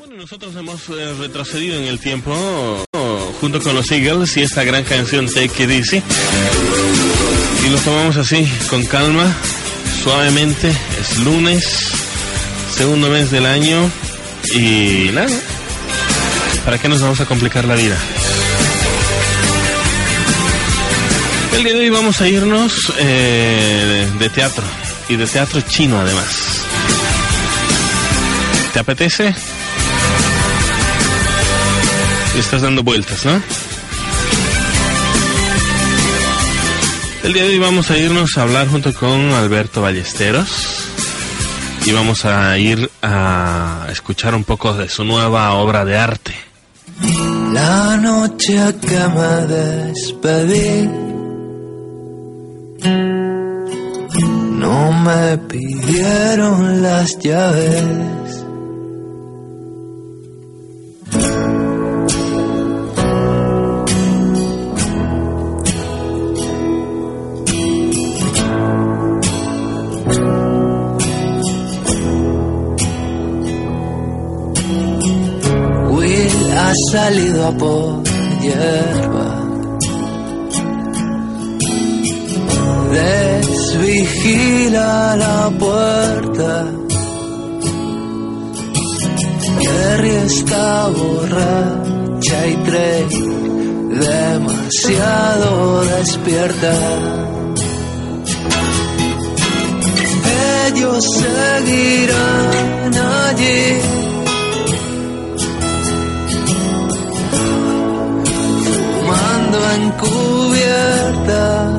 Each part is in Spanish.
Bueno, nosotros hemos retrocedido en el tiempo junto con los Eagles y esta gran canción Take It Easy, y lo tomamos así, con calma, suavemente. Es lunes, segundo mes del año, y nada, ¿para qué nos vamos a complicar la vida? El día de hoy vamos a irnos de teatro, y de teatro chino además. ¿Te apetece? Le estás dando vueltas, ¿no? El día de hoy vamos a irnos a hablar junto con Alberto Ballesteros y vamos a ir a escuchar un poco de su nueva obra de arte. La noche que me despedí, no me pidieron las llaves. Ha salido a por hierba, desvigila la puerta. Kerry está borracha y Trey demasiado despierta. Ellos seguirán allí, encubierta.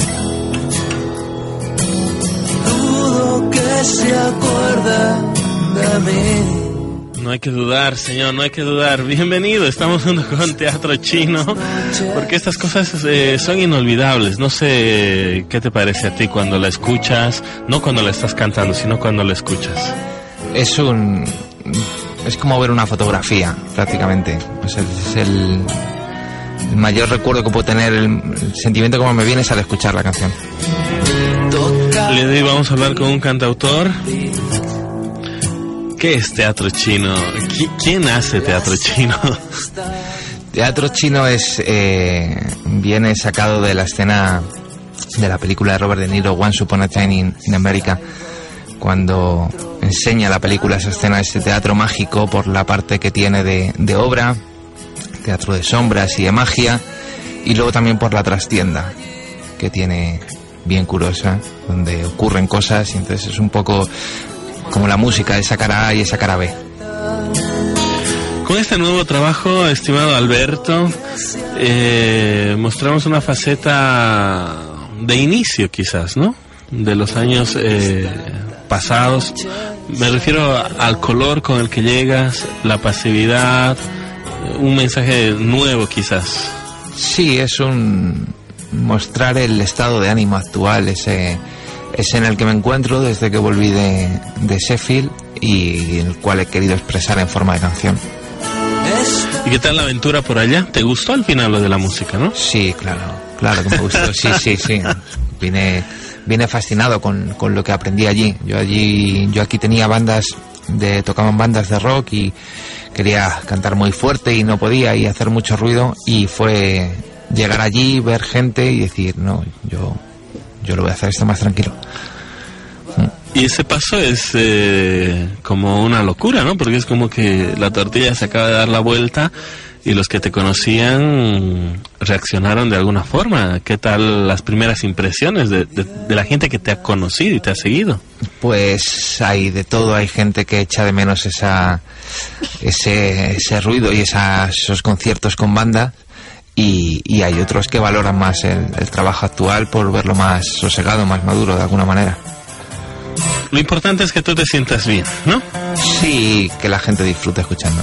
Dudo que se acuerda de mí. No hay que dudar, señor, no hay que dudar. Bienvenido, estamos junto con Teatro Chino, porque estas cosas son inolvidables. No sé qué te parece a ti cuando la escuchas, no cuando la estás cantando, sino cuando la escuchas. Es como ver una fotografía, prácticamente. O sea, es el mayor recuerdo que puedo tener, el sentimiento como me viene es al escuchar la canción. Le doy, vamos a hablar con un cantautor. ¿Qué es teatro chino? ¿Quién hace teatro chino? Teatro chino viene sacado de la escena de la película de Robert De Niro, Once Upon a Time in America, cuando enseña la película esa escena, ese teatro mágico, por la parte que tiene de obra, teatro de sombras y de magia, y luego también por la trastienda que tiene bien curiosa, donde ocurren cosas, y entonces es un poco como la música, esa cara A y esa cara B. Con este nuevo trabajo, estimado Alberto, mostramos una faceta de inicio quizás, ¿no? De los años pasados. Me refiero al color con el que llegas, la pasividad, un mensaje nuevo quizás. Sí, es mostrar el estado de ánimo actual, ese en el que me encuentro desde que volví de Sheffield, y el cual he querido expresar en forma de canción. ¿Y qué tal la aventura por allá? ¿Te gustó al final lo de la música, no? Sí, claro que me gustó, sí. Vine fascinado con lo que aprendí allí. Yo aquí tenía tocaban bandas de rock y quería cantar muy fuerte y no podía, y hacer mucho ruido, y fue llegar allí, ver gente y decir, no, yo lo voy a hacer esto más tranquilo. Y ese paso es como una locura, ¿no? Porque es como que la tortilla se acaba de dar la vuelta y los que te conocían reaccionaron de alguna forma. ¿Qué tal las primeras impresiones de la gente que te ha conocido y te ha seguido? Pues hay de todo. Hay gente que echa de menos ese ruido y esos conciertos con banda, y hay otros que valoran más el trabajo actual por verlo más sosegado, más maduro de alguna manera. Lo importante es que tú te sientas bien, ¿no? Sí, que la gente disfrute escuchando.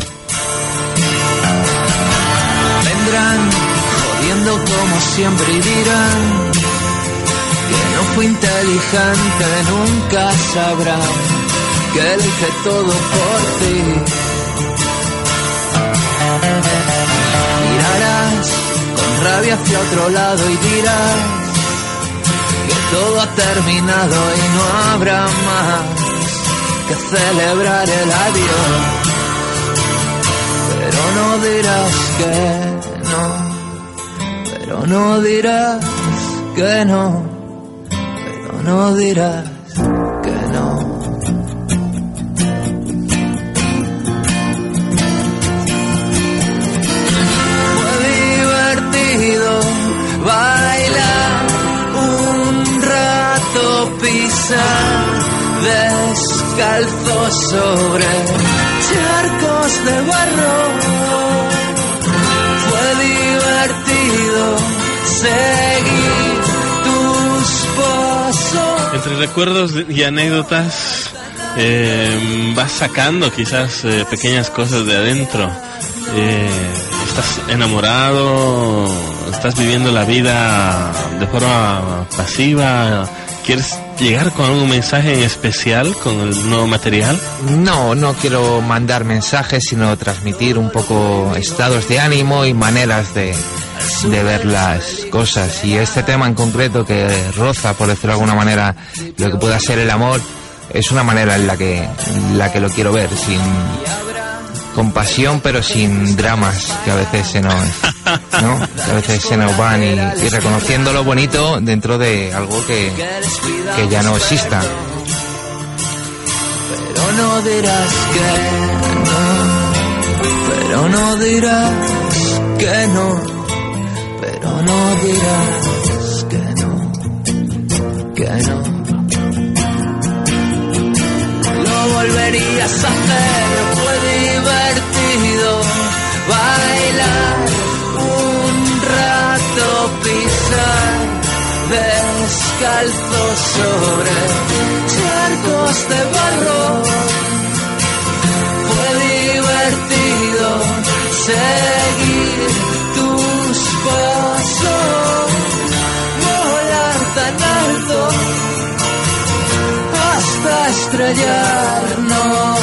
Vendrán jodiendo como siempre y dirán que no fui inteligente, nunca sabrán que lo hice todo por ti. Mirarás con rabia hacia otro lado y dirás que todo ha terminado y no habrá más que celebrar el adiós. no dirás que no, pero no dirás que no, pero no dirás que no. Fue divertido bailar un rato, pisar descalzo sobre charcos de barro. Fue divertido seguir tus pasos. Entre recuerdos y anécdotas vas sacando quizás pequeñas cosas de adentro. Estás enamorado, estás viviendo la vida de forma pasiva. ¿Quieres llegar con algún mensaje en especial con el nuevo material? No quiero mandar mensajes, sino transmitir un poco estados de ánimo y maneras de ver las cosas. Y este tema en concreto, que roza, por decirlo de alguna manera, lo que pueda ser el amor, es una manera en la que lo quiero ver, con pasión, pero sin dramas que a veces se nos, ¿no? Que a veces se nos van, y reconociendo lo bonito dentro de algo que ya no exista. Pero no dirás que no, pero no dirás que no, pero no dirás que no, que no. Lo volverías a hacer, fue divertido bailar un rato, pisar descalzo sobre charcos de barro. Fue divertido seguir tus pasos, volar tan alto hasta estrellarnos.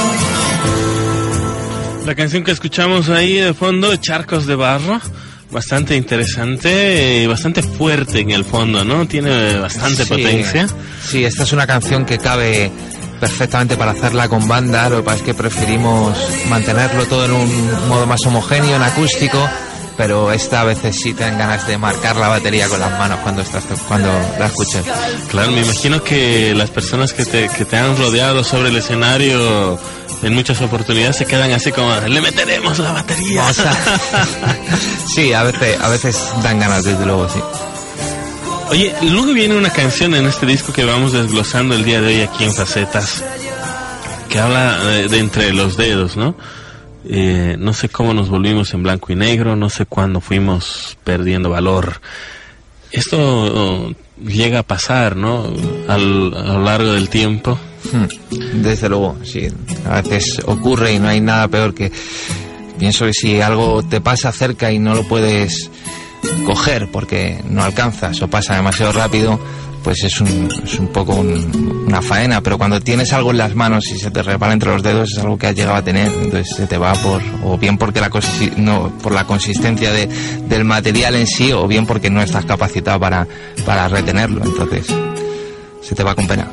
La canción que escuchamos ahí de fondo, Charcos de Barro, bastante interesante y bastante fuerte en el fondo, ¿no? Tiene bastante potencia. Sí, esta es una canción que cabe perfectamente para hacerla con banda. Lo que pasa es que preferimos mantenerlo todo en un modo más homogéneo, en acústico, pero esta a veces sí te dan ganas de marcar la batería con las manos cuando la escuches. Claro, me imagino que las personas que te han rodeado sobre el escenario en muchas oportunidades se quedan así como, le meteremos la batería. O sea, sí, a veces dan ganas, desde luego, sí. Oye, luego viene una canción en este disco que vamos desglosando el día de hoy aquí en Facetas, que habla de entre los dedos, ¿no? No sé cómo nos volvimos en blanco y negro, no sé cuándo fuimos perdiendo valor. Esto llega a pasar, ¿no? A lo largo del tiempo. Desde luego, sí. A veces ocurre y no hay nada peor que... Pienso que si algo te pasa cerca y no lo puedes coger porque no alcanzas o pasa demasiado rápido, pues es un poco una faena. Pero cuando tienes algo en las manos y se te resbala entre los dedos, es algo que has llegado a tener, entonces se te va o bien porque por la consistencia del material en sí, o bien porque no estás capacitado para retenerlo, entonces se te va con pena.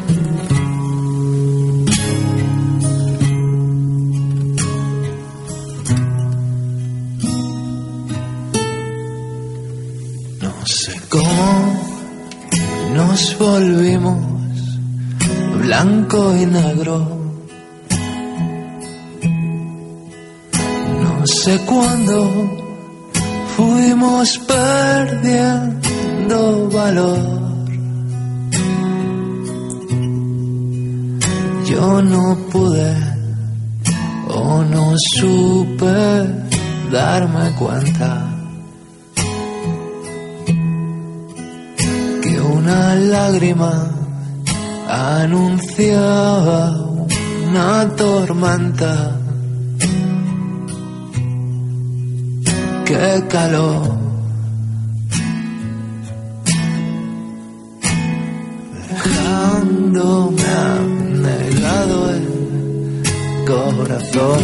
No sé cómo nos volvimos blanco y negro. No sé cuándo fuimos perdiendo valor. Yo no pude o no supe darme cuenta que una lágrima anunciaba una tormenta. Qué calor, dejándome anegado el corazón.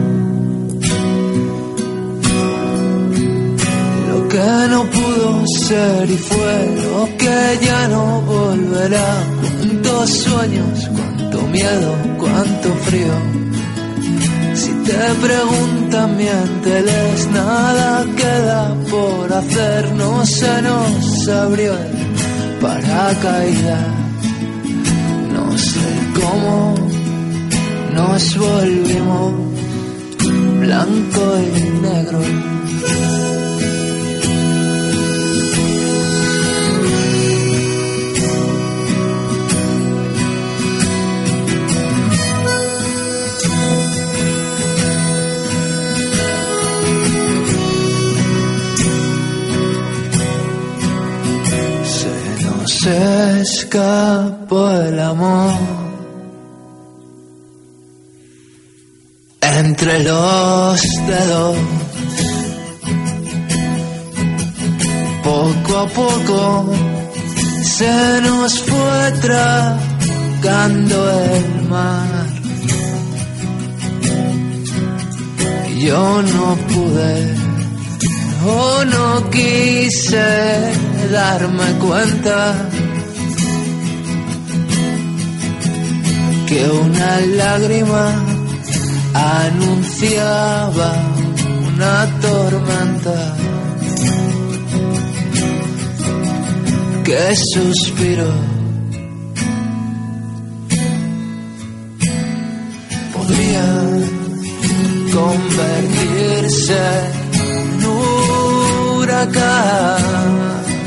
Lo que no pudo ser y fue lo que ya no volverá. Cuántos sueños, cuánto miedo, cuánto frío. Si te preguntan, miénteles, nada queda por hacer, no se nos abrió el paracaídas, no sé cómo nos volvimos blanco y negro. Se escapó el amor entre los dedos, poco a poco se nos fue tragando el mar. Yo no pude o no quise darme cuenta que una lágrima anunciaba una tormenta, que suspiro podría convertirse en huracán.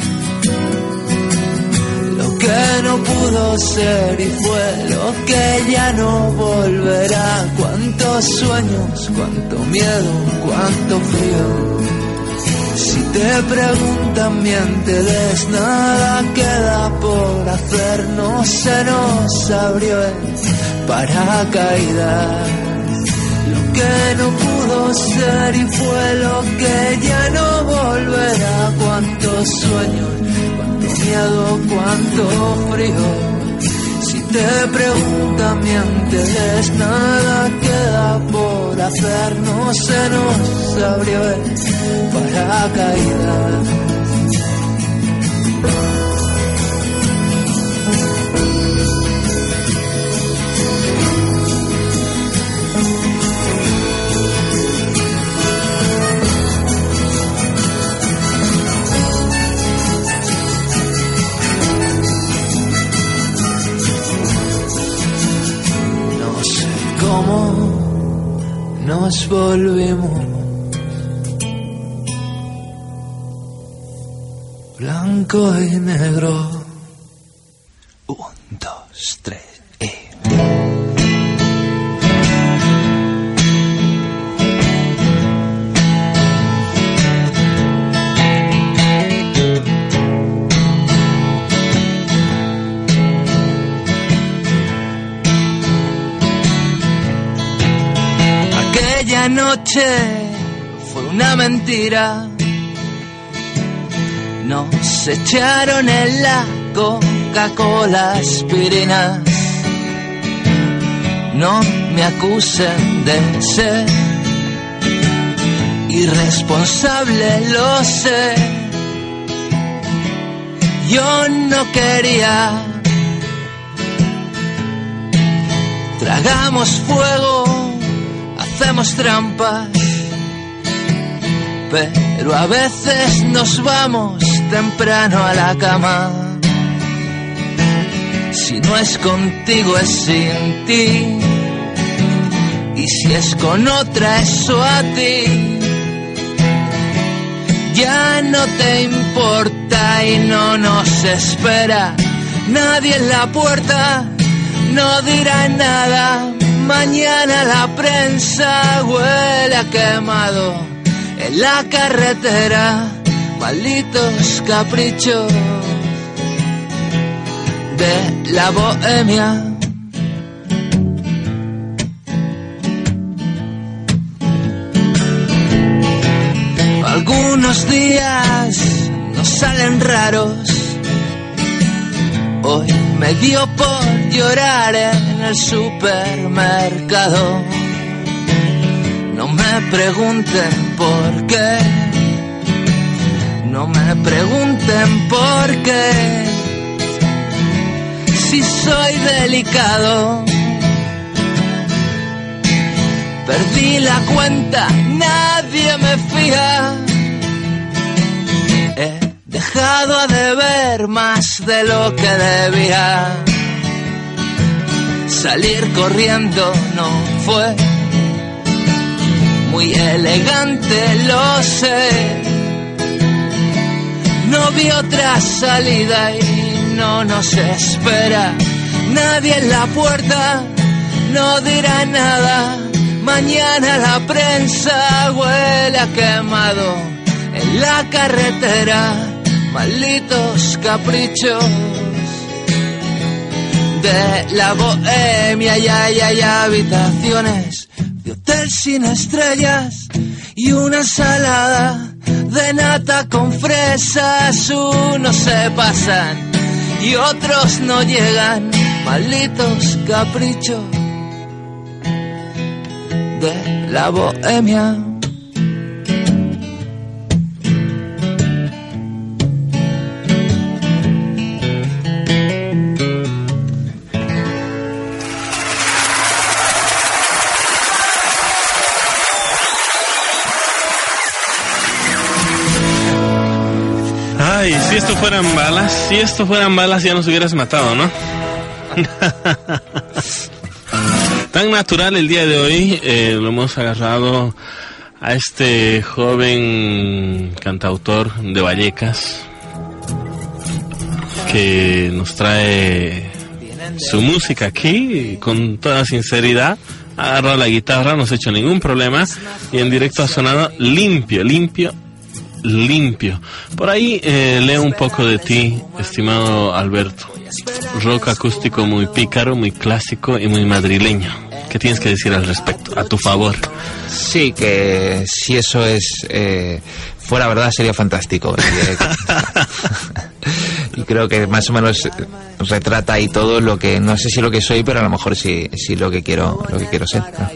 Lo que no pudo ser y fue lo que ya no volverá. Cuántos sueños, cuánto miedo, cuánto frío. Si te preguntan, miénteles, nada queda por hacer, no se nos abrió el paracaídas. Lo que no pudo ser y fue lo que ya no volverá. Cuántos sueños, cuánto miedo, cuánto frío. Si te preguntan, miénteles, nada queda por hacer, no se nos abrió el paracaídas. Cómo nos volvimos blanco y negro. 1, 2, 3 Aquella noche fue una mentira. Nos echaron en la Coca-Cola aspirinas. No me acusen de ser irresponsable, lo sé. Yo no quería. Tragamos fuego, hacemos trampas, pero a veces nos vamos temprano a la cama. Si no es contigo es sin ti, y si es con otra eso a ti ya no te importa y no nos espera nadie en la puerta, no dirá nada. Mañana la prensa huele a quemado en la carretera, malditos caprichos de la bohemia. Algunos días nos salen raros. Hoy me dio por llorar en el supermercado. No me pregunten por qué, no me pregunten por qué, si soy delicado. Perdí la cuenta, nadie me fía. He dejado de ver más de lo que debía. Salir corriendo no fue muy elegante, lo sé. No vi otra salida y no nos espera nadie en la puerta, no dirá nada. Mañana la prensa huele a quemado en la carretera. Malditos caprichos de la bohemia. Y hay habitaciones de hotel sin estrellas y una ensalada de nata con fresas. Unos se pasan y otros no llegan. Malditos caprichos de la bohemia. Ay, si esto fueran balas ya nos hubieras matado, ¿no? Tan natural el día de hoy, lo hemos agarrado a este joven cantautor de Vallecas que nos trae su música aquí con toda sinceridad. Ha agarrado la guitarra, no se ha hecho ningún problema y en directo ha sonado limpio. Por ahí leo un poco de ti, estimado Alberto. Rock acústico muy pícaro, muy clásico y muy madrileño. ¿Qué tienes que decir al respecto, a tu favor? Sí, que si eso es fuera verdad sería fantástico. Y creo que más o menos retrata ahí todo lo que, no sé si lo que soy, pero a lo mejor sí lo que quiero ser, ¿no?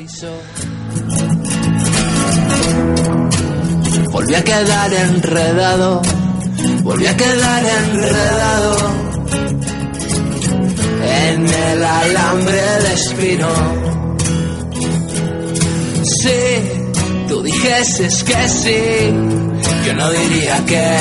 Volví a quedar enredado en el alambre de espino. Si tú dijeses que sí, yo no diría que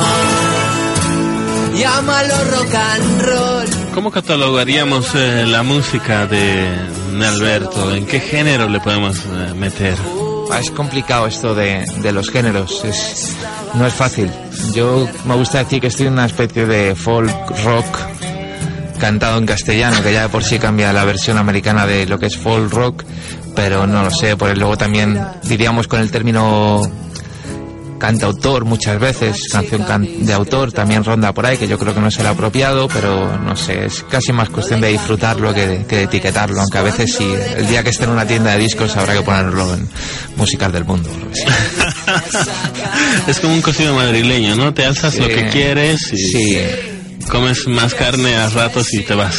no. Llámalo rock and roll. ¿Cómo catalogaríamos la música de Alberto? ¿En qué género le podemos meter? Es complicado esto de los géneros, no es fácil. Yo me gusta decir que estoy en una especie de folk rock cantado en castellano, que ya de por sí cambia la versión americana de lo que es folk rock, pero no lo sé, por luego también diríamos con el término cantautor muchas veces, canción de autor también ronda por ahí, que yo creo que no es el apropiado, pero no sé, es casi más cuestión de disfrutarlo que de etiquetarlo, aunque a veces sí, el día que esté en una tienda de discos habrá que ponerlo en músicas del mundo. Es como un cocido madrileño, ¿no? Te alzas lo que quieres y comes más carne a ratos y te vas.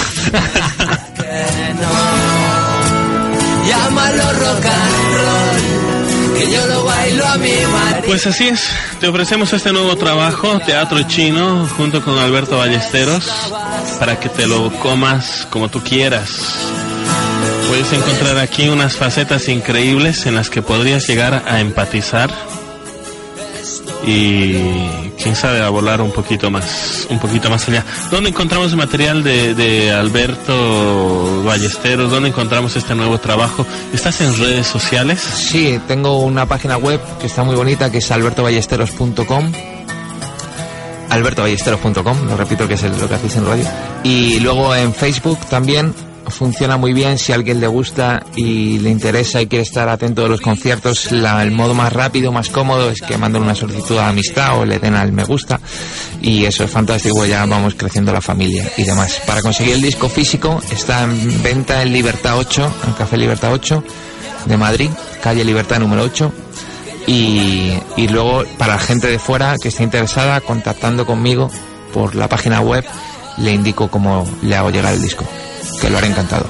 Llámalo rock and roll, que yo lo bailo a mi manera. Pues así es, te ofrecemos este nuevo trabajo, Teatro Chino, junto con Alberto Ballesteros, para que te lo comas como tú quieras. Puedes encontrar aquí unas facetas increíbles en las que podrías llegar a empatizar y quién sabe a volar un poquito más allá. ¿Dónde encontramos material de Alberto Ballesteros? ¿Dónde encontramos este nuevo trabajo? ¿Estás en redes sociales? Sí, tengo una página web que está muy bonita, que es albertoballesteros.com. albertoballesteros.com, lo repito, que es lo que hacéis en radio. Y luego en Facebook también funciona muy bien. Si a alguien le gusta y le interesa y quiere estar atento a los conciertos, el modo más rápido, más cómodo es que manden una solicitud de amistad o le den al me gusta, y eso es fantástico, ya vamos creciendo la familia y demás. Para conseguir el disco físico está en venta en Libertad 8, en Café Libertad 8 de Madrid, calle Libertad número 8. Y luego para la gente de fuera que esté interesada, contactando conmigo por la página web, le indico cómo le hago llegar el disco, que lo haré encantado.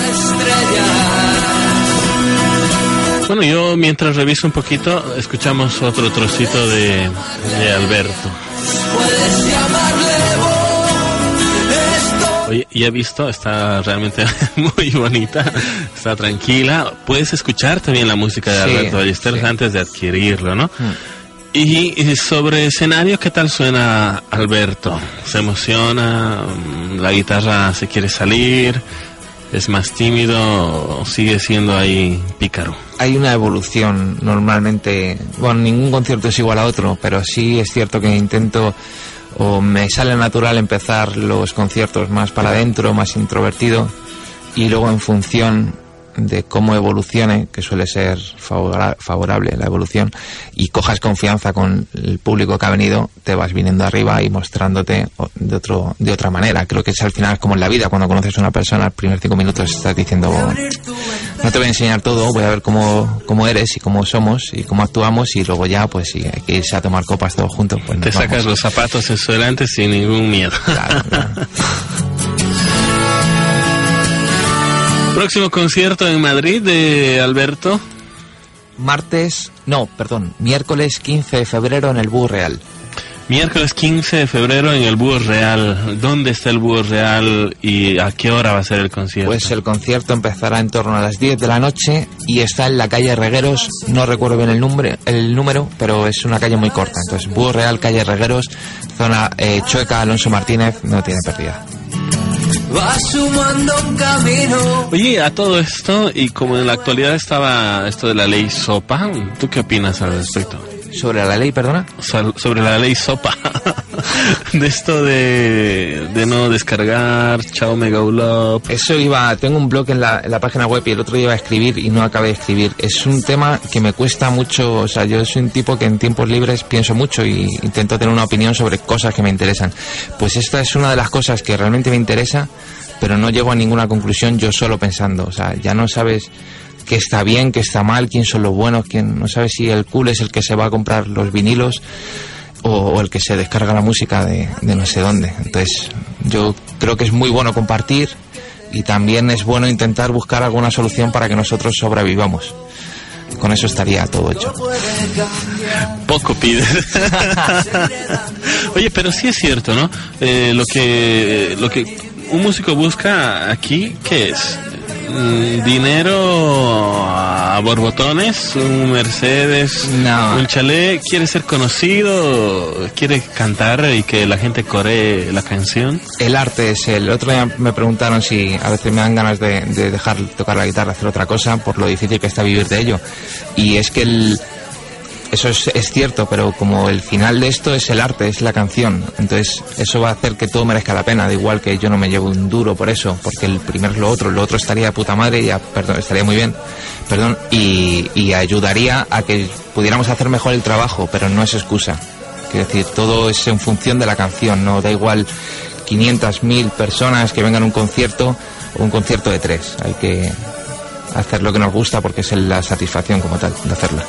Bueno, yo mientras reviso un poquito, escuchamos otro trocito de Alberto. Puedes llamarle vos, esto Oye, ya he visto, está realmente muy bonita, está tranquila. Puedes escuchar también la música de Alberto Ballesteros antes de adquirirlo, ¿no? Y sobre escenario, ¿qué tal suena Alberto? ¿Se emociona? ¿La guitarra se quiere salir? ¿Es más tímido o sigue siendo ahí pícaro? Hay una evolución normalmente. Bueno, ningún concierto es igual a otro, pero sí es cierto que intento, o me sale natural empezar los conciertos más para adentro, más introvertido, y luego en función de cómo evolucione, que suele ser favorable la evolución, y cojas confianza con el público que ha venido, te vas viniendo arriba y mostrándote de otra manera. Creo que es al final como en la vida, cuando conoces a una persona, los primeros 5 minutos estás diciendo, no te voy a enseñar todo, voy a ver cómo eres y cómo somos y cómo actuamos, y luego ya, pues si hay que irse a tomar copas todos juntos, pues te sacas los zapatos en su delante sin ningún miedo. Claro. Próximo concierto en Madrid de Alberto. Miércoles 15 de febrero en el Búho Real. Miércoles 15 de febrero en el Búho Real. ¿Dónde está el Búho Real y a qué hora va a ser el concierto? Pues el concierto empezará en torno a las 10 de la noche y está en la calle Regueros. No recuerdo bien el número, pero es una calle muy corta. Entonces, Búho Real, calle Regueros, zona Chueca, Alonso Martínez, no tiene pérdida. Va sumando un camino. Oye, a todo esto, y como en la actualidad estaba esto de la ley SOPA, ¿tú qué opinas al respecto? ¿Sobre la ley, perdona? Sobre la ley SOPA. De esto de no descargar, chao Megaulop. Eso tengo un blog en la página web y el otro día iba a escribir y no acabé de escribir. Es un tema que me cuesta mucho, o sea, yo soy un tipo que en tiempos libres pienso mucho y intento tener una opinión sobre cosas que me interesan. Pues esta es una de las cosas que realmente me interesa, pero no llego a ninguna conclusión yo solo pensando. O sea, ya no sabes qué está bien, qué está mal, quién son los buenos, quién no sabes si el cool es el que se va a comprar los vinilos o el que se descarga la música de no sé dónde. Entonces yo creo que es muy bueno compartir y también es bueno intentar buscar alguna solución para que nosotros sobrevivamos. Con eso estaría todo hecho. Poco pides. Oye, pero sí es cierto, ¿no? Lo que un músico busca aquí, ¿qué es? Dinero a borbotones, un Mercedes, un chalet. ¿Quiere ser conocido? ¿Quiere cantar y que la gente coree la canción? El arte es el otro día me preguntaron si a veces me dan ganas de dejar tocar la guitarra, hacer otra cosa, por lo difícil que está vivir de ello. Y es que eso es cierto, pero como el final de esto es el arte, es la canción, entonces eso va a hacer que todo merezca la pena. Da igual que yo no me llevo un duro por eso, porque el primero es lo otro estaría de puta madre, estaría muy bien, y ayudaría a que pudiéramos hacer mejor el trabajo, pero no es excusa. Quiero decir, todo es en función de la canción, no da igual 500.000 personas que vengan a un concierto o un concierto de 3, hay que hacer lo que nos gusta porque es la satisfacción como tal de hacerlo.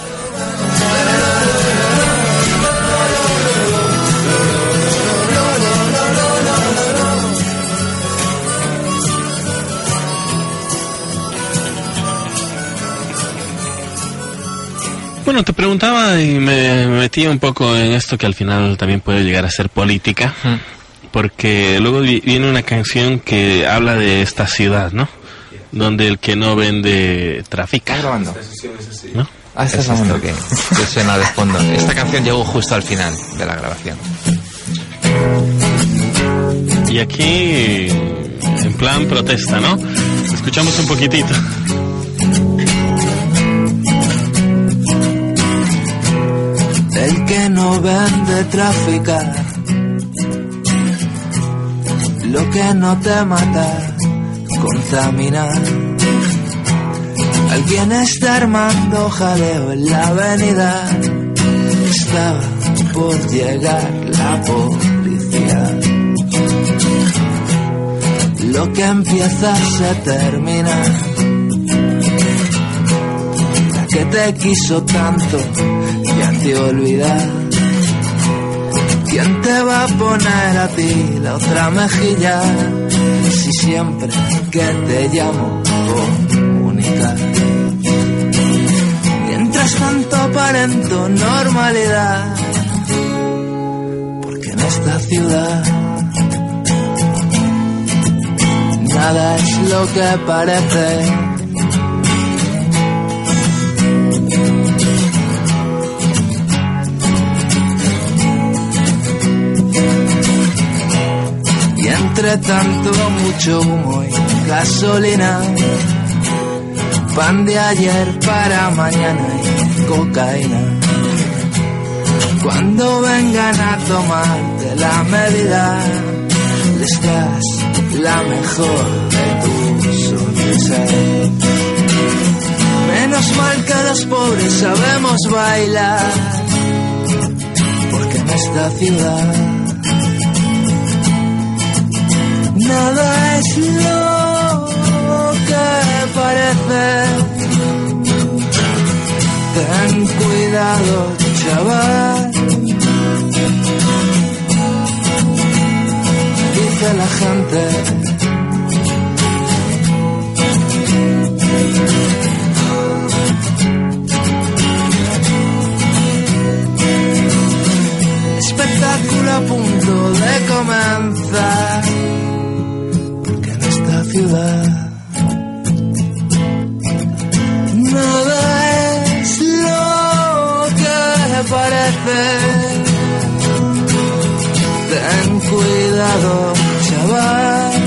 Bueno, te preguntaba y me metí un poco en esto que al final también puede llegar a ser política, porque luego viene una canción que habla de esta ciudad, ¿no? Donde el que no vende trafica. ¿Estás grabando? ¿No? ¿Estás grabando qué? Que suena de fondo. Esta canción llegó justo al final de la grabación. Y aquí, en plan protesta, ¿no? Escuchamos un poquitito. El que no vende traficar, lo que no te mata, contaminar. Alguien está armando jaleo en la avenida, estaba por llegar la policía. Lo que empieza se termina. La que te quiso tanto ya te olvida. ¿Quién te va a poner a ti la otra mejilla? Si siempre que te llamo comunicar. Mientras tanto aparento normalidad, porque en esta ciudad nada es lo que parece. Y entre tanto mucho humo y gasolina, pan de ayer para mañana y cocaína. Cuando vengan a tomarte la medida, les das la mejor de tus sonrisas. Menos mal que los pobres sabemos bailar, porque en esta ciudad nada es lo que parece. Ten cuidado, chaval, dice la gente. Espectáculo a punto de comenzar, porque en esta ciudad nada es lo que parece. Ten cuidado, chaval,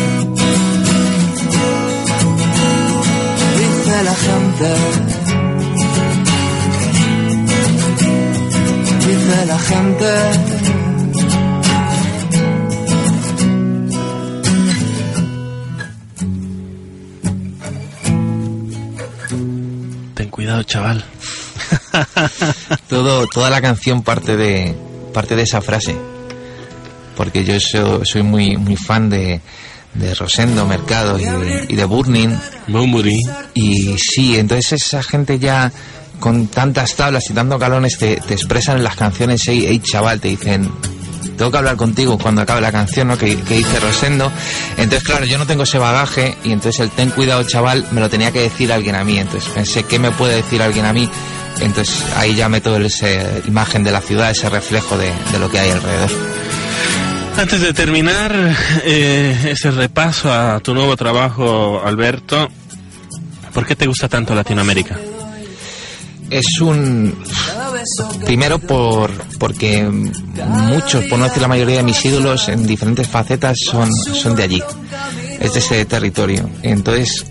dice la gente. Dice la gente. Ten cuidado, chaval. Toda la canción parte de esa frase, porque yo soy muy fan de Rosendo Mercado y de Burning. Y sí, entonces esa gente ya con tantas tablas y tantos galones te expresan en las canciones, hey chaval, te dicen, tengo que hablar contigo cuando acabe la canción, ¿no? Que dice Rosendo. Entonces, claro, yo no tengo ese bagaje, y entonces el ten cuidado, chaval, me lo tenía que decir alguien a mí. Entonces pensé, ¿qué me puede decir alguien a mí? Entonces ahí ya meto esa imagen de la ciudad, ese reflejo de lo que hay alrededor. Antes de terminar ese repaso a tu nuevo trabajo, Alberto, ¿por qué te gusta tanto Latinoamérica? Primero porque muchos, por no decir la mayoría de mis ídolos en diferentes facetas son de allí, es de ese territorio. Entonces,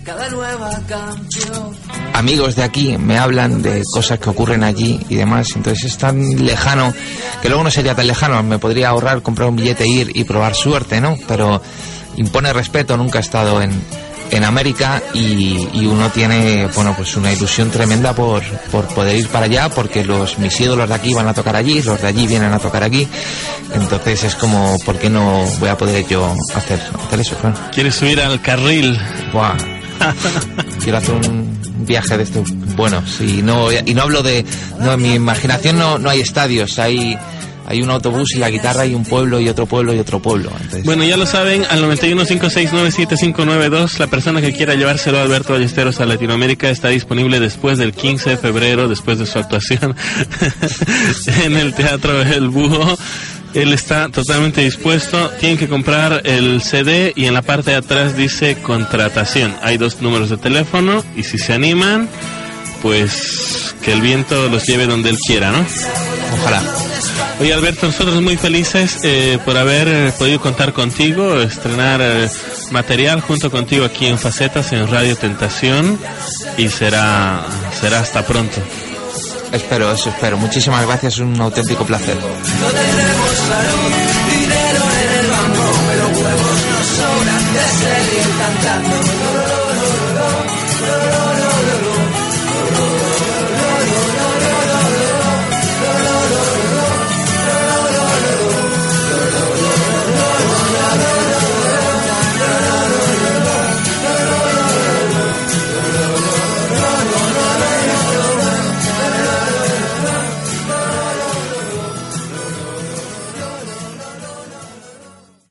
amigos de aquí me hablan de cosas que ocurren allí y demás. Entonces es tan lejano que luego no sería tan lejano. Me podría ahorrar, comprar un billete, ir y probar suerte, ¿no? Pero impone respeto. Nunca he estado en América y uno tiene, bueno, pues una ilusión tremenda por poder ir para allá, porque mis ídolos de aquí van a tocar allí, los de allí vienen a tocar aquí. Entonces es como, ¿por qué no voy a poder yo hacer eso? Claro. ¿Quieres subir al carril? Buah. Quiero hacer un viaje de estos buenos. Y no hablo de... No, en mi imaginación no hay estadios, hay un autobús y la guitarra y un pueblo y otro pueblo y otro pueblo. Entonces... Bueno, ya lo saben, al 9156975592, la persona que quiera llevárselo a Alberto Ballesteros a Latinoamérica está disponible después del 15 de febrero, después de su actuación en el Teatro El Búho. Él está totalmente dispuesto. Tienen que comprar el CD y en la parte de atrás dice contratación. Hay 2 números de teléfono y si se animan, pues que el viento los lleve donde él quiera, ¿no? Ojalá. Oye, Alberto, nosotros muy felices por haber podido contar contigo, estrenar material junto contigo aquí en Facetas, en Radio Tentación, y será hasta pronto. Espero. Muchísimas gracias, es un auténtico placer. No tenemos salud, dinero en el banco, pero huevos nos sobran de seguir cantando.